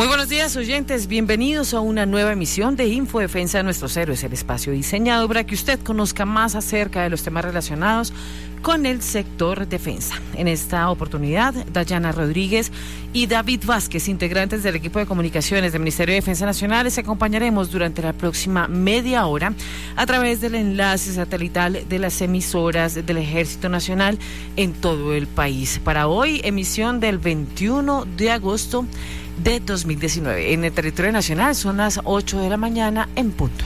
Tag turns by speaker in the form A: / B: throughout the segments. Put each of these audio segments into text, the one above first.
A: Muy buenos días, oyentes. Bienvenidos a una nueva emisión de Infodefensa de Nuestros Héroes, el espacio diseñado para que usted conozca más acerca de los temas relacionados con el sector defensa. En esta oportunidad, Dayana Rodríguez y David Vázquez, integrantes del equipo de comunicaciones del Ministerio de Defensa Nacional, les acompañaremos durante la próxima media hora a través del enlace satelital de las emisoras del Ejército Nacional en todo el país. Para hoy, emisión del 21 de agosto de 2019. En el territorio nacional son las 8 de la mañana en punto.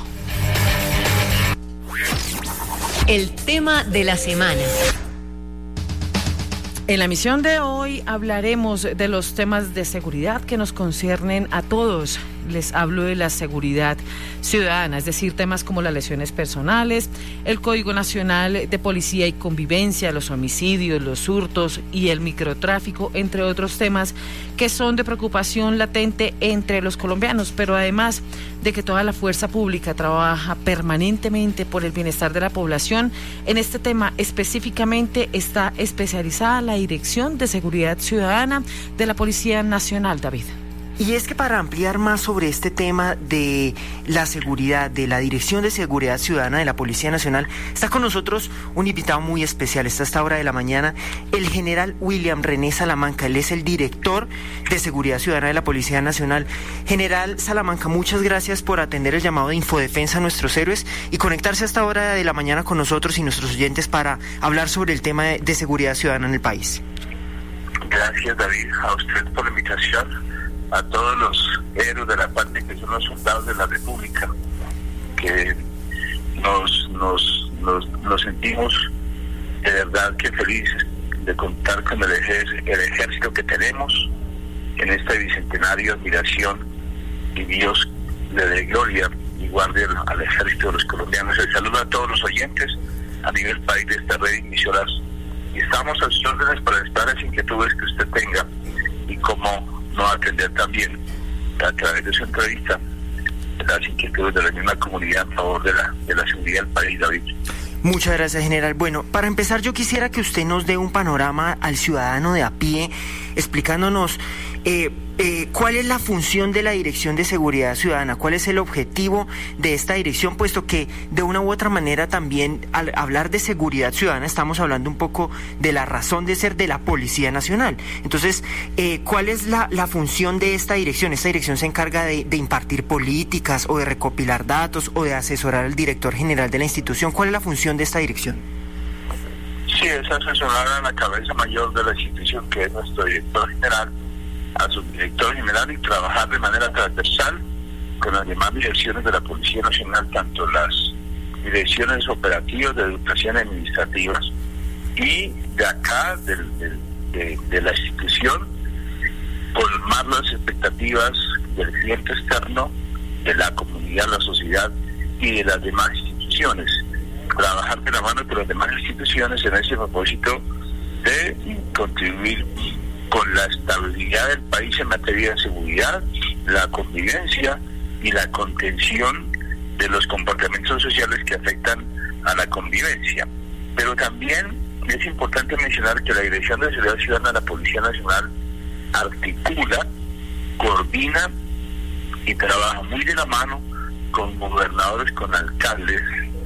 B: El tema de la semana.
A: En la emisión de hoy hablaremos de los temas de seguridad que nos conciernen a todos. Les hablo de la seguridad ciudadana, es decir, temas como las lesiones personales, el Código Nacional de Policía y Convivencia, los homicidios, los hurtos y el microtráfico, entre otros temas que son de preocupación latente entre los colombianos, pero además de que toda la fuerza pública trabaja permanentemente por el bienestar de la población, en este tema específicamente está especializada la Dirección de Seguridad Ciudadana de la Policía Nacional, David.
C: Y es que para ampliar más sobre este tema de la seguridad, de la Dirección de Seguridad Ciudadana de la Policía Nacional, está con nosotros un invitado muy especial. Está a esta hora de la mañana el general William René Salamanca. Él es el director de Seguridad Ciudadana de la Policía Nacional. General Salamanca, muchas gracias por atender el llamado de Infodefensa a Nuestros Héroes y conectarse a esta hora de la mañana con nosotros y nuestros oyentes para hablar sobre el tema de seguridad ciudadana en el país.
D: Gracias, David, a usted por la invitación. A todos los héroes de la patria que son los soldados de la República, que nos sentimos de verdad que felices de contar con el ejército que tenemos en este bicentenario. Admiración y Dios le dé gloria y guarde al ejército de los colombianos. El saludo a todos los oyentes a nivel país de esta red de emisoras, y estamos a sus órdenes para estar las inquietudes que usted tenga y cómo no atender también a través de su entrevista las inquietudes de la misma comunidad a favor de la seguridad del país, David.
C: Muchas gracias, general. Bueno, para empezar yo quisiera que usted nos dé un panorama al ciudadano de a pie, explicándonos cuál es la función de la Dirección de Seguridad Ciudadana, cuál es el objetivo de esta dirección, puesto que de una u otra manera también al hablar de seguridad ciudadana estamos hablando un poco de la razón de ser de la Policía Nacional. Entonces, ¿cuál es la función de esta dirección? ¿Esta dirección se encarga de impartir políticas o de recopilar datos o de asesorar al director general de la institución? ¿Cuál es la función de esta dirección?
D: Sí, es asesorar a la cabeza mayor de la institución, que es nuestro director general, a su director general, y trabajar de manera transversal con las demás direcciones de la Policía Nacional, tanto las direcciones operativas de educación administrativas y de acá, de la institución, colmar las expectativas del cliente externo, de la comunidad, la sociedad y de las demás instituciones. Trabajar de la mano con las demás instituciones en ese propósito de contribuir con la estabilidad del país en materia de seguridad, la convivencia y la contención de los comportamientos sociales que afectan a la convivencia. Pero también es importante mencionar que la Dirección de Seguridad Ciudadana de la Policía Nacional articula, coordina y trabaja muy de la mano con gobernadores, con alcaldes,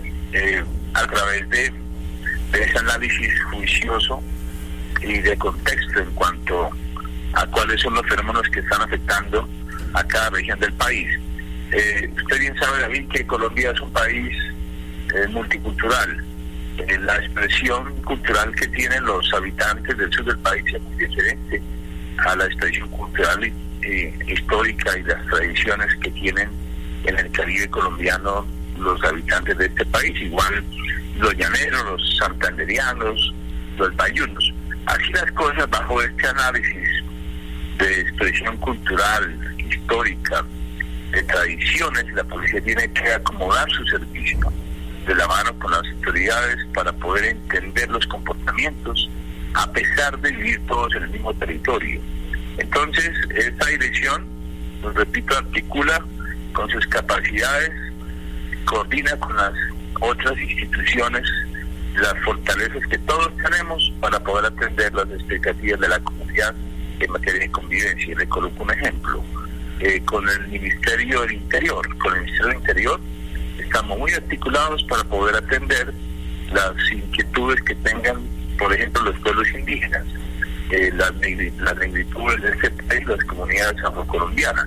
D: a través de ese análisis juicioso y de contexto en cuanto a cuáles son los fenómenos que están afectando a cada región del país. Usted bien sabe, David, que Colombia es un país multicultural. La expresión cultural que tienen los habitantes del sur del país es muy diferente a la expresión cultural histórica y las tradiciones que tienen en el Caribe colombiano los habitantes de este país, igual los llaneros, los santanderianos, los bayunos. Así las cosas, bajo este análisis de expresión cultural, histórica, de tradiciones, la policía tiene que acomodar su servicio de la mano con las autoridades para poder entender los comportamientos, a pesar de vivir todos en el mismo territorio. Entonces, esta dirección, pues repito, articula con sus capacidades, coordina con las otras instituciones las fortalezas que todos tenemos para poder atender las expectativas de la comunidad en materia de convivencia. Y le coloco un ejemplo. con el Ministerio del Interior. Con el Ministerio del Interior estamos muy articulados para poder atender las inquietudes que tengan, por ejemplo, los pueblos indígenas, las negritudes de este país, las comunidades afrocolombianas.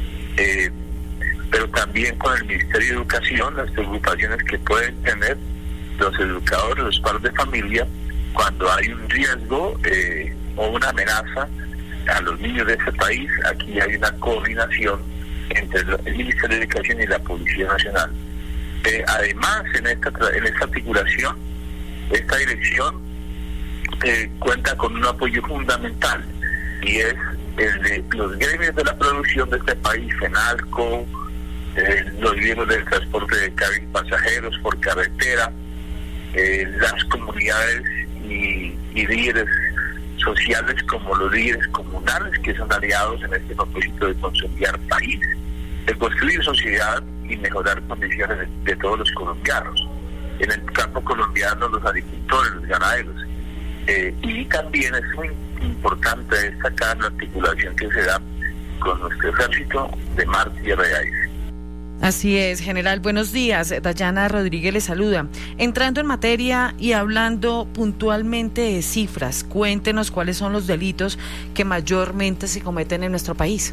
D: Pero también con el Ministerio de Educación, las preocupaciones que pueden tener los educadores, los padres de familia, cuando hay un riesgo o una amenaza a los niños de ese país. Aquí hay una coordinación entre el Ministerio de Educación y la Policía Nacional. Además, en esta articulación, esta dirección cuenta con un apoyo fundamental, y es el de los gremios de la producción de este país, FENALCO, los gremios del transporte de carga y pasajeros por carretera, las comunidades y líderes sociales como los líderes comunales, que son aliados en este propósito de consolidar país, de construir sociedad y mejorar condiciones de todos los colombianos. En el campo colombiano, los agricultores, los ganaderos. Y también es muy importante destacar la articulación que se da con nuestro ejército de mar, tierra y aire.
A: Así es, general. Buenos días. Dayana Rodríguez le saluda. Entrando en materia y hablando puntualmente de cifras, cuéntenos cuáles son los delitos que mayormente se cometen en nuestro país.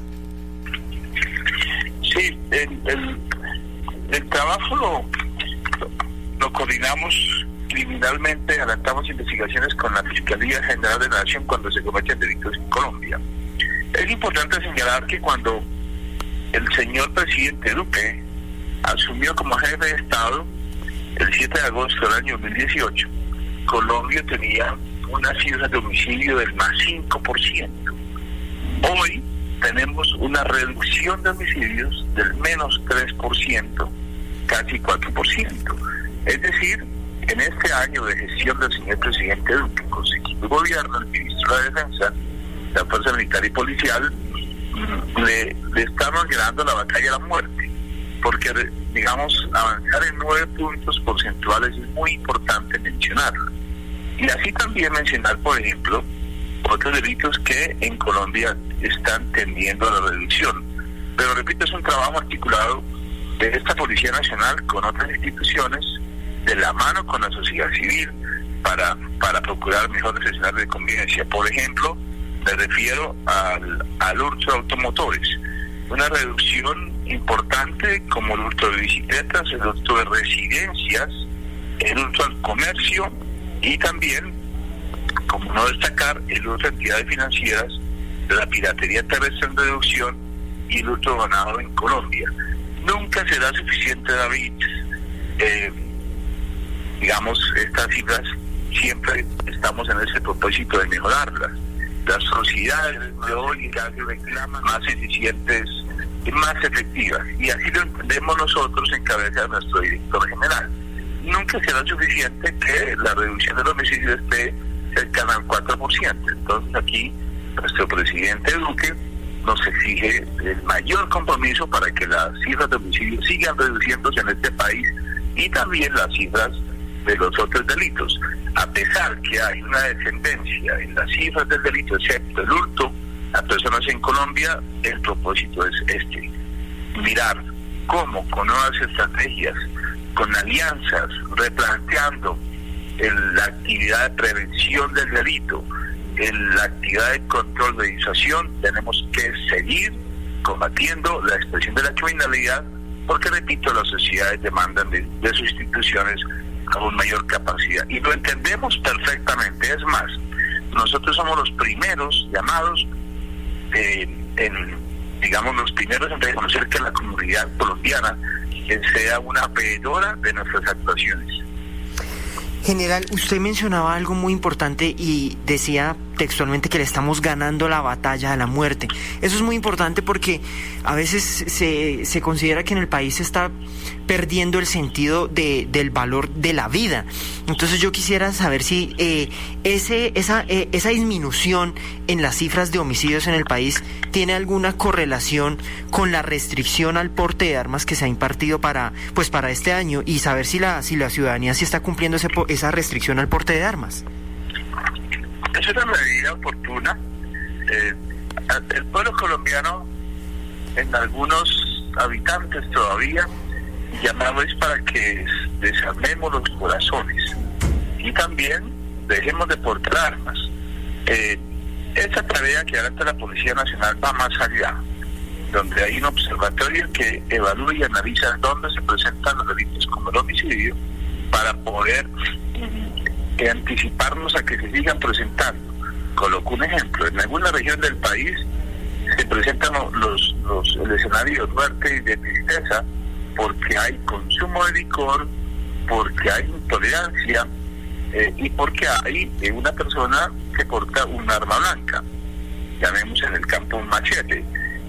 D: Sí, el trabajo lo coordinamos criminalmente, adelantamos investigaciones con la Fiscalía General de la Nación cuando se cometen delitos en Colombia. Es importante señalar que cuando el señor presidente Duque asumió como jefe de Estado el 7 de agosto del año 2018, Colombia tenía una cifra de homicidio del más 5%. Hoy tenemos una reducción de homicidios del menos 3%, casi 4%. Es decir, en este año de gestión del señor presidente Duque, con su equipo de gobierno, el ministro de Defensa, la Fuerza Militar y Policial, le estamos ganando la batalla a la muerte, porque, digamos, avanzar en 9 puntos porcentuales es muy importante mencionarlo. Y así también mencionar, por ejemplo, otros delitos que en Colombia están tendiendo a la reducción. Pero repito, es un trabajo articulado de esta Policía Nacional con otras instituciones, de la mano con la sociedad civil, para procurar mejores escenarios de convivencia. Por ejemplo, me refiero al hurto de automotores, una reducción importante como el hurto de bicicletas, el hurto de residencias, el hurto al comercio, y también, como no destacar, el hurto de entidades financieras, la piratería terrestre en reducción y el hurto de ganado en Colombia. Nunca será suficiente, David. Digamos, estas cifras siempre estamos en ese propósito de mejorarlas. Las sociedades de hoy cada vez reclaman más eficientes y más efectivas, y así lo entendemos nosotros en cabeza de nuestro director general. Nunca será suficiente que la reducción del homicidio esté cercana al 4%. Entonces aquí nuestro presidente Duque nos exige el mayor compromiso para que las cifras de homicidio sigan reduciéndose en este país, y también las cifras de los otros delitos. A pesar que hay una descendencia en las cifras del delito, excepto el hurto a personas en Colombia, el propósito es mirar cómo con nuevas estrategias, con alianzas, replanteando la actividad de prevención del delito, la actividad de control de disuasión, tenemos que seguir combatiendo la expresión de la criminalidad, porque, repito, las sociedades demandan de sus instituciones con mayor capacidad, y lo entendemos perfectamente. Es más, nosotros somos los primeros llamados los primeros en reconocer que la comunidad colombiana sea una veedora de nuestras actuaciones.
C: General, usted mencionaba algo muy importante y decía textualmente que le estamos ganando la batalla a la muerte. Eso es muy importante porque a veces se considera que en el país se está perdiendo el sentido del valor de la vida. Entonces yo quisiera saber si esa disminución en las cifras de homicidios en el país tiene alguna correlación con la restricción al porte de armas que se ha impartido para este año, y saber si la ciudadanía sí está cumpliendo esa restricción al porte de armas.
D: Es una medida oportuna. El pueblo colombiano en algunos habitantes todavía, llamamos para que desarmemos los corazones y también dejemos de portar armas. Esta tarea que hará la Policía Nacional va más allá, donde hay un observatorio que evalúa y analiza dónde se presentan los delitos como el homicidio para poder anticiparnos a que se sigan presentando. Coloco un ejemplo: en alguna región del país se presentan el escenario de muerte y de tristeza porque hay consumo de licor, porque hay intolerancia y porque hay una persona que porta un arma blanca, llamemos en el campo un machete.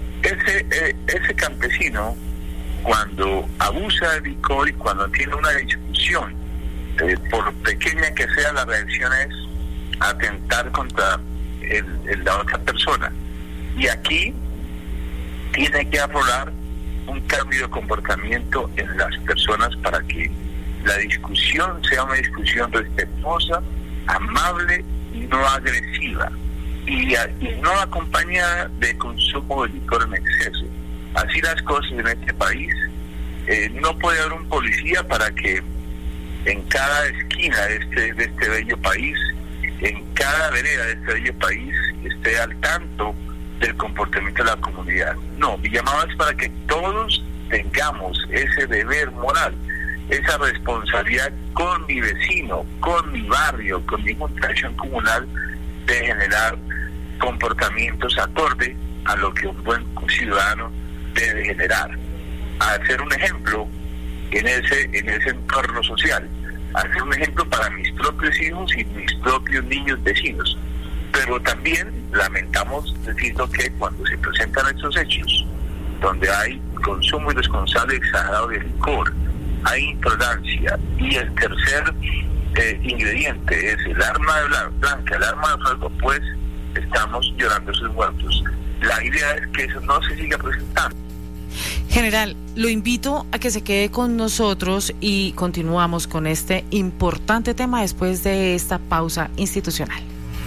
D: Ese campesino, cuando abusa de licor y cuando tiene una discusión, por pequeña que sea, la reacción es atentar contra la otra persona. Y aquí tiene que aflorar un cambio de comportamiento en las personas para que la discusión sea una discusión respetuosa, amable y no agresiva, y no acompañada de consumo de licor en exceso. Así las cosas en este país. No puede haber un policía para que en cada esquina de este bello país, en cada vereda de este bello país, esté al tanto del comportamiento de la comunidad. No, mi llamado es para que todos tengamos ese deber moral, esa responsabilidad con mi vecino, con mi barrio, con mi junta de acción comunal, de generar comportamientos acorde a lo que un buen ciudadano debe generar. Hacer un ejemplo en ese entorno social, hacer un ejemplo para mis propios hijos y mis propios niños vecinos. Pero también lamentamos decirlo que cuando se presentan estos hechos, donde hay consumo irresponsable exagerado de licor, hay intolerancia, y el tercer ingrediente es el arma blanca, el arma de fuego, pues estamos llorando a sus muertos. La idea es que eso no se siga presentando.
A: General, lo invito a que se quede con nosotros y continuamos con este importante tema después de esta pausa institucional.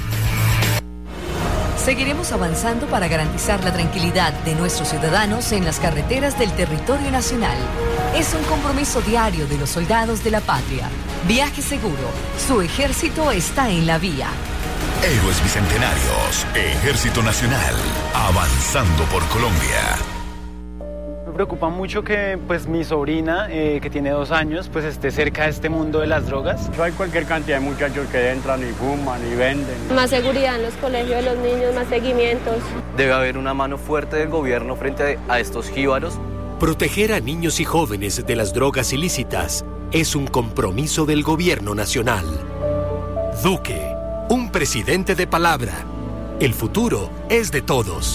B: Seguiremos avanzando para garantizar la tranquilidad de nuestros ciudadanos en las carreteras del territorio nacional. Es un compromiso diario de los soldados de la patria. Viaje seguro. Su ejército está en la vía.
E: Héroes Bicentenarios. Ejército Nacional. Avanzando por Colombia.
F: Me preocupa mucho que pues mi sobrina, que tiene 2 años, pues esté cerca de este mundo de las drogas.
G: Hay cualquier cantidad de muchachos que entran y fuman y venden.
H: Más seguridad en los colegios de los niños, más seguimientos.
I: Debe haber una mano fuerte del gobierno frente a estos jíbaros.
J: Proteger a niños y jóvenes de las drogas ilícitas es un compromiso del gobierno nacional. Duque, un presidente de palabra. El futuro es de todos.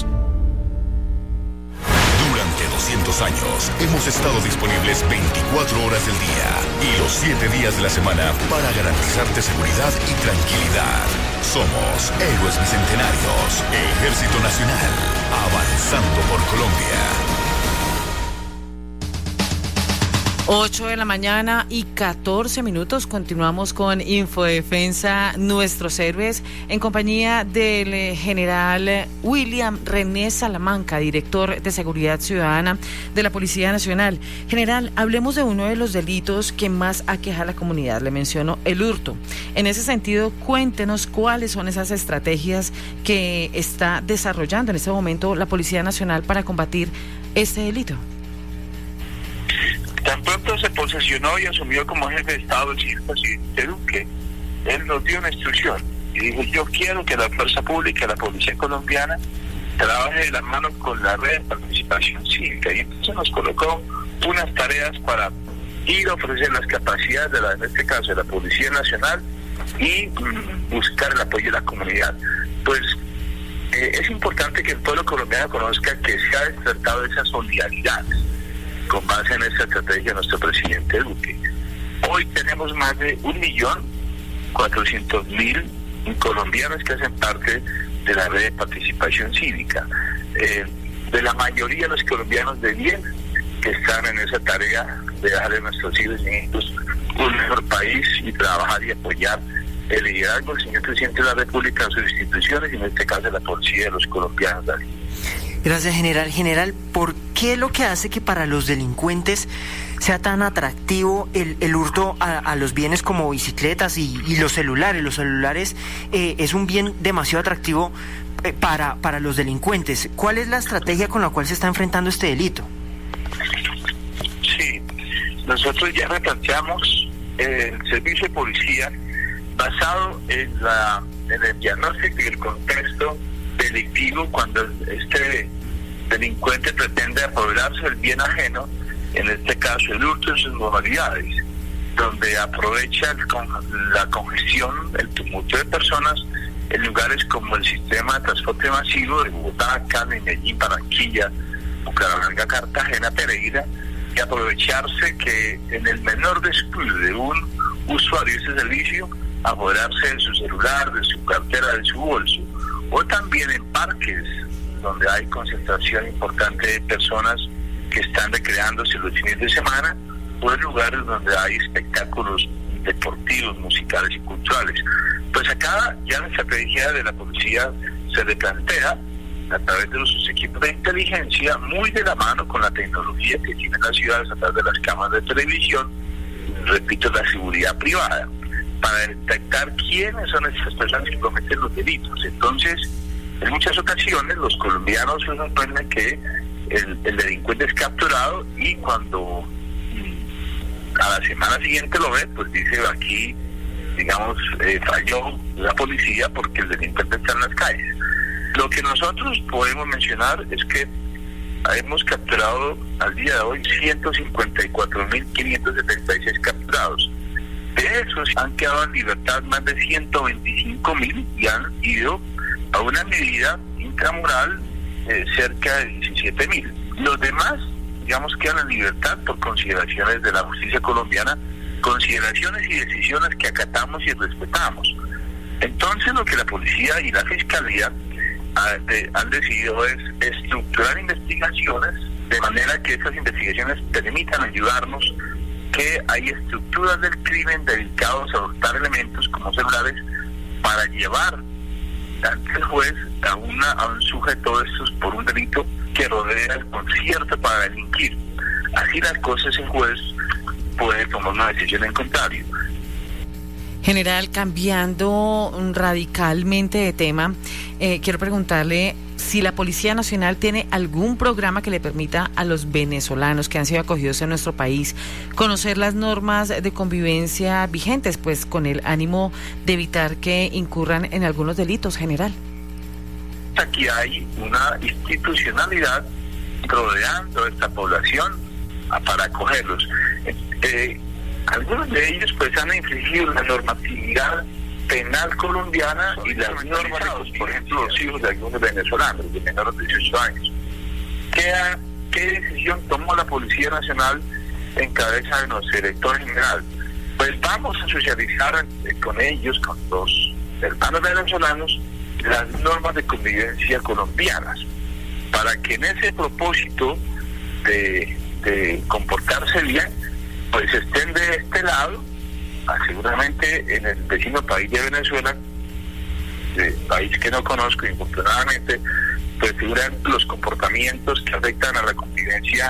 E: 200 años, hemos estado disponibles 24 horas del día y los 7 días de la semana para garantizarte seguridad y tranquilidad. Somos Héroes Bicentenarios, Ejército Nacional, avanzando por Colombia.
A: 8 de la mañana y 14 minutos. Continuamos con Infodefensa, nuestros héroes, en compañía del general William René Salamanca, director de Seguridad Ciudadana de la Policía Nacional. General, hablemos de uno de los delitos que más aqueja a la comunidad. Le menciono el hurto. En ese sentido, cuéntenos cuáles son esas estrategias que está desarrollando en este momento la Policía Nacional para combatir este delito.
D: Tan pronto se posesionó y asumió como jefe de Estado el señor presidente Duque, él nos dio una instrucción y dijo: yo quiero que la fuerza pública, la policía colombiana, trabaje de la mano con la red de participación cívica, y entonces nos colocó unas tareas para ir a ofrecer las capacidades en este caso de la Policía Nacional y buscar el apoyo de la comunidad. Pues es importante que el pueblo colombiano conozca que se ha despertado esa solidaridad con base en esta estrategia de nuestro presidente Duque. Hoy tenemos más de 1.400.000 colombianos que hacen parte de la red de participación cívica. De la mayoría de los colombianos de bien que están en esa tarea de darle a nuestros hijos y nietos un mejor país y trabajar y apoyar el liderazgo del señor presidente de la República, sus instituciones y en este caso la policía de los colombianos.
C: Gracias, general. General, ¿por qué lo que hace que para los delincuentes sea tan atractivo el hurto a los bienes como bicicletas y los celulares? Los celulares es un bien demasiado atractivo para los delincuentes. ¿Cuál es la estrategia con la cual se está enfrentando este delito?
D: Sí, nosotros ya replanteamos el servicio de policía basado en el diagnóstico y el contexto delictivo cuando este delincuente pretende apoderarse del bien ajeno, en este caso el hurto en sus modalidades, donde aprovecha la congestión, el tumulto de personas en lugares como el sistema de transporte masivo de Bogotá, Cali, Medellín, Barranquilla, Bucaramanga, Cartagena, Pereira, y aprovecharse que en el menor descuido de un usuario de ese servicio, apoderarse de su celular, de su cartera, de su bolso, o también en parques donde hay concentración importante de personas que están recreándose los fines de semana, o en lugares donde hay espectáculos deportivos, musicales y culturales. Pues acá ya la estrategia de la policía se replantea a través de sus equipos de inteligencia, muy de la mano con la tecnología que tienen las ciudades a través de las cámaras de televisión, repito, la seguridad privada, para detectar quiénes son esas personas que cometen los delitos. Entonces, en muchas ocasiones los colombianos se sorprenden que el delincuente es capturado y cuando a la semana siguiente lo ve, pues dice aquí, digamos, falló la policía porque el delincuente está en las calles. Lo que nosotros podemos mencionar es que hemos capturado al día de hoy 154.576 capturados. De esos han quedado en libertad más de 125.000 y han ido a una medida intramural cerca de 17.000. Los demás, digamos, quedan en libertad por consideraciones de la justicia colombiana, consideraciones y decisiones que acatamos y respetamos. Entonces, lo que la policía y la fiscalía han decidido es estructurar investigaciones de manera que esas investigaciones permitan ayudarnos, que hay estructuras del crimen dedicados a adoptar elementos como celulares para llevar ante el juez a un sujeto de estos por un delito que rodea el concierto para delinquir. Así las cosas, el juez puede tomar una decisión en contrario.
A: General, cambiando radicalmente de tema, quiero preguntarle si la Policía Nacional tiene algún programa que le permita a los venezolanos que han sido acogidos en nuestro país conocer las normas de convivencia vigentes, pues con el ánimo de evitar que incurran en algunos delitos, general.
D: Aquí hay una institucionalidad rodeando a esta población para acogerlos. Algunos de ellos pues han infringido la normatividad penal colombiana y las normas, por ejemplo, los hijos de algunos venezolanos de menores de 18 años. ¿Qué decisión tomó la Policía Nacional en cabeza de nuestro director general? Pues vamos a socializar con ellos, con los hermanos venezolanos, las normas de convivencia colombianas, para que en ese propósito de comportarse bien, pues estén de este lado, seguramente en el vecino país de Venezuela, país que no conozco, infortunadamente, pues figuran los comportamientos que afectan a la convivencia,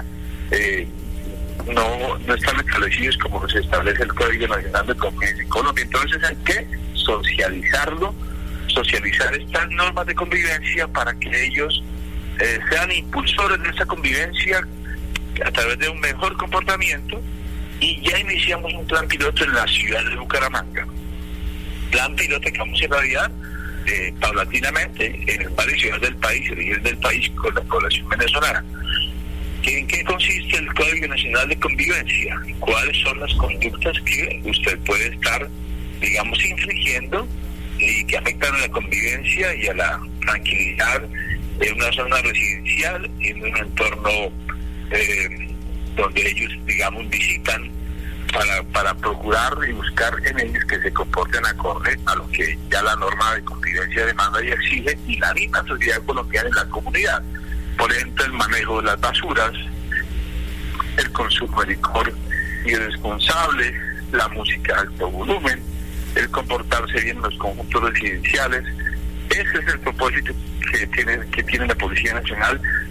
D: no están establecidos como los establece el Código Nacional de Convivencia en Colombia. Entonces hay que socializar estas normas de convivencia para que ellos sean impulsores de esa convivencia a través de un mejor comportamiento. Y ya iniciamos un plan piloto en la ciudad de Bucaramanga. Plan piloto que vamos a irradiar paulatinamente en varias ciudades del país, regiones del país, con la población venezolana. ¿En qué consiste el Código Nacional de Convivencia? ¿Cuáles son las conductas que usted puede estar, digamos, infringiendo y que afectan a la convivencia y a la tranquilidad en una zona residencial, en un entorno donde ellos, digamos, visitan para procurar y buscar en ellos que se comporten acorde a lo que ya la norma de convivencia demanda y exige, y la misma sociedad colombiana y la comunidad. Por ejemplo, el manejo de las basuras, el consumo de licor irresponsable, la música de alto volumen, el comportarse bien en los conjuntos residenciales. Ese es el propósito que tiene la Policía Nacional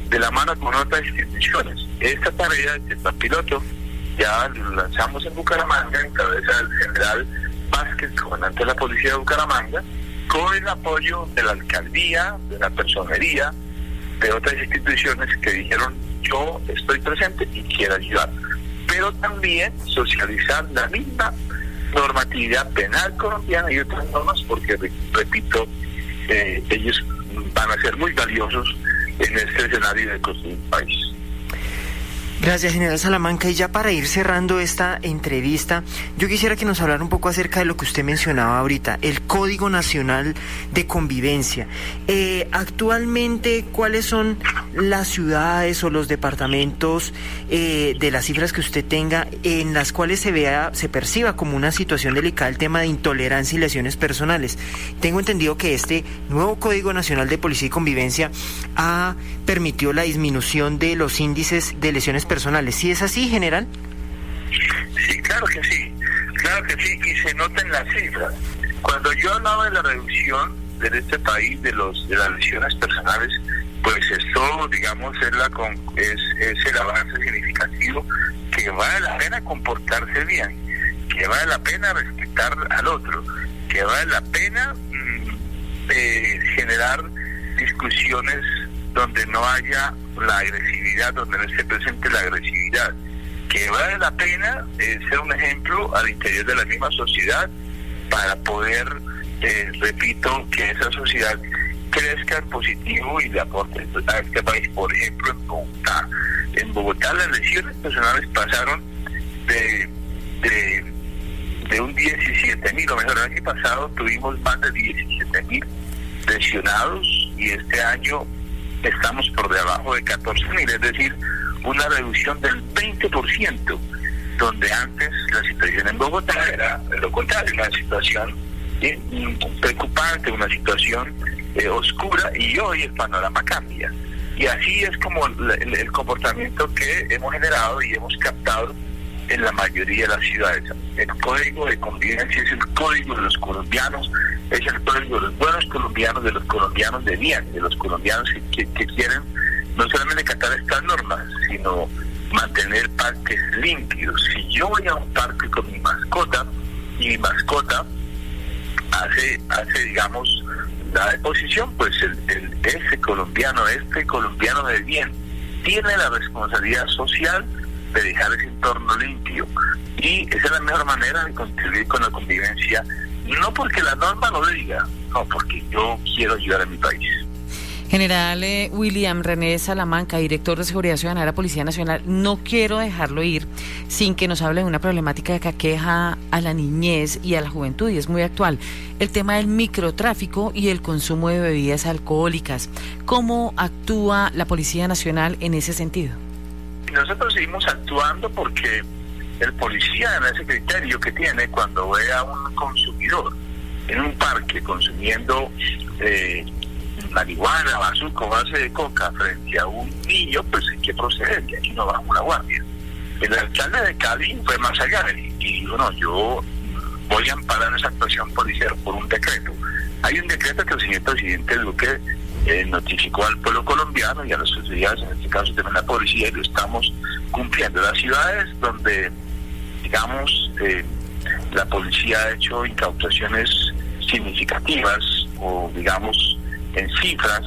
D: de la mano con otras instituciones. Esta tarea, este plan piloto, ya lo lanzamos en Bucaramanga en cabeza del general Vázquez, comandante de la policía de Bucaramanga, con el apoyo de la alcaldía, de la personería, de otras instituciones que dijeron: yo estoy presente y quiero ayudar. Pero también socializar la misma normatividad penal colombiana y otras normas, porque, repito, ellos van a ser muy valiosos en este escenario de construir un país.
C: Gracias, general Salamanca. Y ya para ir cerrando esta entrevista, yo quisiera que nos hablara un poco acerca de lo que usted mencionaba ahorita, el Código Nacional de Convivencia. Actualmente, ¿cuáles son las ciudades o los departamentos, de las cifras que usted tenga, en las cuales se perciba como una situación delicada el tema de intolerancia y lesiones personales? Tengo entendido que este nuevo Código Nacional de Policía y Convivencia ha permitido la disminución de los índices de lesiones personales. ¿Sí es así, general?
D: Sí, claro que sí, y se nota en las cifras. Cuando yo hablaba de la reducción en este país de las lesiones personales, pues esto, digamos, es el avance significativo, que vale la pena comportarse bien, que vale la pena respetar al otro, que vale la pena generar discusiones donde no haya la agresividad, donde no esté presente la agresividad, que vale la pena ser un ejemplo al interior de la misma sociedad para poder, repito, que esa sociedad crezca en positivo y le aporte a este país. Por ejemplo, en Bogotá. En Bogotá las lesiones personales pasaron de un 17.000, o mejor, el año pasado tuvimos más de 17.000 lesionados y este año estamos por debajo de 14.000, es decir, una reducción del 20%, donde antes la situación en Bogotá era lo contrario, una situación preocupante, una situación oscura, y hoy el panorama cambia. Y así es como el comportamiento que hemos generado y hemos captado en la mayoría de las ciudades. El código de convivencia es el código de los colombianos, es el código de los buenos colombianos, de los colombianos de bien, de los colombianos que quieren no solamente acatar estas normas, sino mantener parques limpios. Si yo voy a un parque con mi mascota, y mi mascota hace digamos, la deposición, pues este colombiano de bien, tiene la responsabilidad social de dejar ese entorno limpio, y esa es la mejor manera de contribuir con la convivencia, no porque la norma lo diga, no, porque yo quiero ayudar a mi país.
A: General William René Salamanca, director de Seguridad Ciudadana de la Policía Nacional, no quiero dejarlo ir sin que nos hable de una problemática que aqueja a la niñez y a la juventud, y es muy actual: el tema del microtráfico y el consumo de bebidas alcohólicas. ¿Cómo actúa la Policía Nacional en ese sentido?
D: Nosotros seguimos actuando porque el policía, en ese criterio que tiene, cuando ve a un consumidor en un parque consumiendo marihuana, bazuco, base de coca frente a un niño, pues hay que proceder, y aquí no bajamos la guardia. El alcalde de Cali fue más allá y dijo: no, yo voy a amparar esa actuación policial por un decreto. Hay un decreto que el señor presidente Duque notificó al pueblo colombiano y a las sociedades, en este caso también la policía, y lo estamos cumpliendo. Las ciudades donde, digamos, la policía ha hecho incautaciones significativas, o digamos en cifras,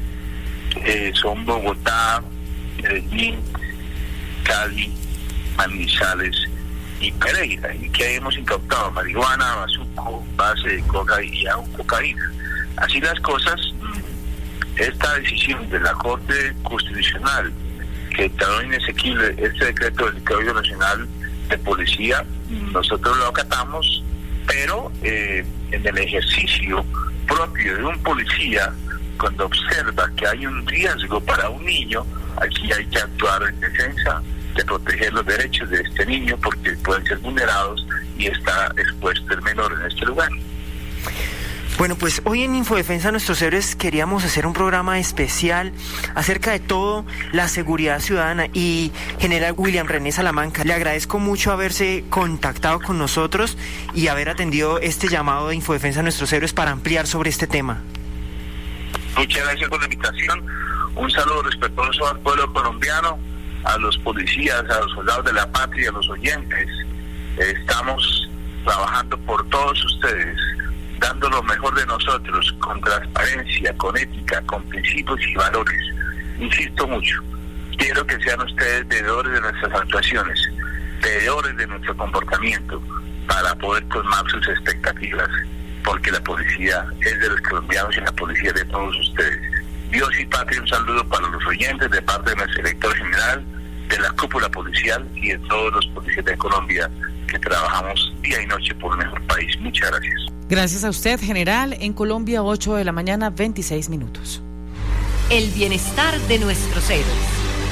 D: son Bogotá, Medellín, Cali, Manizales y Pereira. ¿Y que hemos incautado? Marihuana, bazuco, base de coca y cocaína. Así las cosas, esta decisión de la Corte Constitucional, que declaró inexequible este decreto del Código Nacional de Policía, nosotros lo acatamos, pero en el ejercicio propio de un policía, cuando observa que hay un riesgo para un niño, aquí hay que actuar en defensa de proteger los derechos de este niño, porque pueden ser vulnerados y está expuesto el menor en este lugar.
C: Bueno, pues hoy en Infodefensa Nuestros Héroes queríamos hacer un programa especial acerca de todo la seguridad ciudadana, y general William René Salamanca, le agradezco mucho haberse contactado con nosotros y haber atendido este llamado de Infodefensa Nuestros Héroes para ampliar sobre este tema.
D: Muchas gracias por la invitación, Un saludo respetuoso al pueblo colombiano, a los policías, a los soldados de la patria, a los oyentes. Estamos trabajando por todos ustedes, dando lo mejor de nosotros, con transparencia, con ética, con principios y valores. Insisto mucho, quiero que sean ustedes veedores de nuestras actuaciones, veedores de nuestro comportamiento, para poder colmar sus expectativas, porque la policía es de los colombianos y la policía es de todos ustedes. Dios y patria, un saludo para los oyentes de parte de nuestro director general, de la cúpula policial y de todos los policías de Colombia que trabajamos día y noche por un mejor país. Muchas gracias.
A: Gracias a usted, general. En Colombia, 8 de la mañana, 26 minutos.
B: El bienestar de nuestros héroes.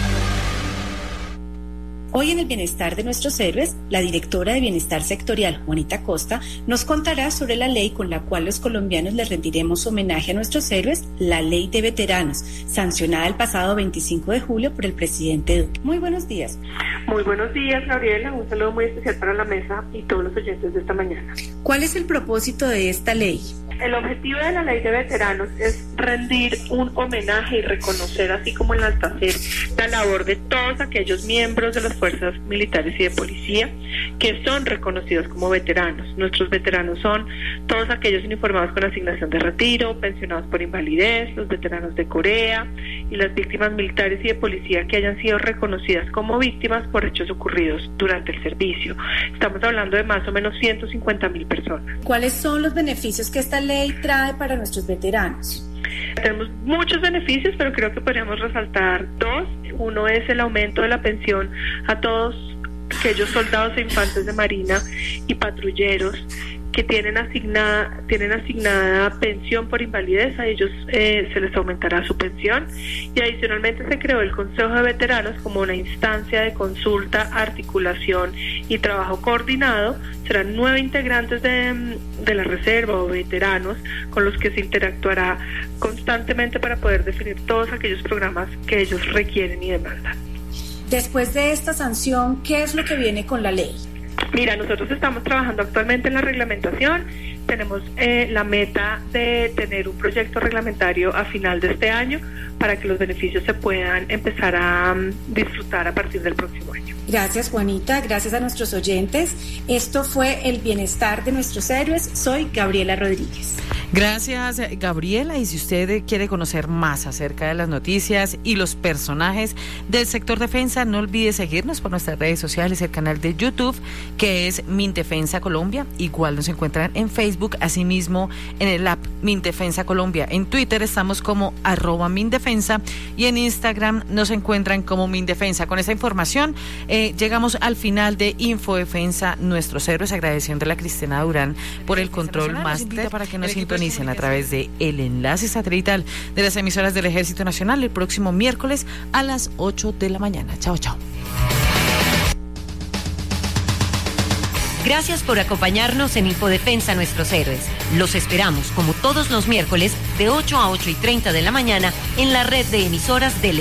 K: Hoy en el Bienestar de Nuestros Héroes, la directora de Bienestar Sectorial, Juanita Costa, nos contará sobre la ley con la cual los colombianos le rendiremos homenaje a nuestros héroes, la Ley de Veteranos, sancionada el pasado 25 de julio por el presidente Duque. Muy buenos días.
L: Muy buenos días, Gabriela. Un saludo muy especial para la mesa y todos los oyentes de esta mañana.
K: ¿Cuál es el propósito de esta ley?
L: El objetivo de la Ley de Veteranos es rendir un homenaje y reconocer, así como enaltecer la labor de todos aquellos miembros de las fuerzas militares y de policía que son reconocidos como veteranos. Nuestros veteranos son todos aquellos uniformados con asignación de retiro, pensionados por invalidez, los veteranos de Corea y las víctimas militares y de policía que hayan sido reconocidas como víctimas por hechos ocurridos durante el servicio. Estamos hablando de más o menos 150.000 personas.
K: ¿Cuáles son los beneficios que esta ley trae para nuestros veteranos?
L: Tenemos muchos beneficios, pero creo que podríamos resaltar dos. Uno es el aumento de la pensión a todos aquellos soldados e infantes de marina y patrulleros que tienen asignada pensión por invalidez. A ellos se les aumentará su pensión, y adicionalmente se creó el Consejo de Veteranos como una instancia de consulta, articulación y trabajo coordinado. Serán 9 integrantes de la reserva o veteranos con los que se interactuará constantemente para poder definir todos aquellos programas que ellos requieren y demandan.
K: Después de esta sanción, ¿qué es lo que viene con la ley?
L: Mira, nosotros estamos trabajando actualmente en la reglamentación. Tenemos la meta de tener un proyecto reglamentario a final de este año para que los beneficios se puedan empezar a disfrutar a partir del próximo año.
K: Gracias, Juanita. Gracias a nuestros oyentes. Esto fue El Bienestar de Nuestros Héroes. Soy Gabriela Rodríguez.
A: Gracias, Gabriela. Y si usted quiere conocer más acerca de las noticias y los personajes del sector defensa, no olvide seguirnos por nuestras redes sociales, el canal de YouTube, que es Mindefensa Colombia. Igual nos encuentran en Facebook, asimismo en el app Mindefensa Colombia. En Twitter estamos como @Mindefensa y en Instagram nos encuentran como Mindefensa. Con esta información llegamos al final de Infodefensa Nuestros Héroes, agradeciéndole a Cristina Durán por el control máster, para que nos sintonicen a través de el enlace satelital de las emisoras del Ejército Nacional el próximo miércoles a las 8 de la mañana. Chao, chao.
B: Gracias por acompañarnos en Infodefensa Nuestros Héroes. Los esperamos como todos los miércoles de 8 a 8:30 de la mañana en la red de emisoras del